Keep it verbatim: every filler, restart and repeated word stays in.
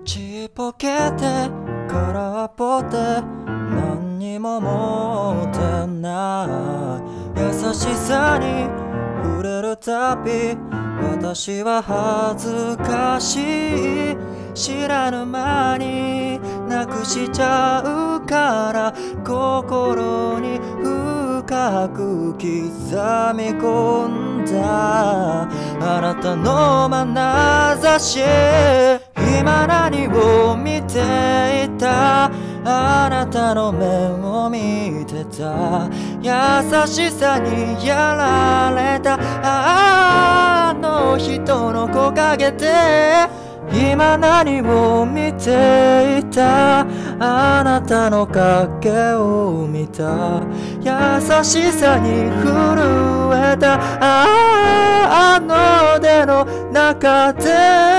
ちっぽけて空っぽで何にも持ってない優しさに触れるたび私は恥ずかしい知らぬ間になくしちゃうから心に深く刻み込んだあなたの眼差し今何を見ていたあなたの面を見てた優しさにやられたあの人の木陰で今何を見ていたあなたの影を見た優しさに震えたああの手の中で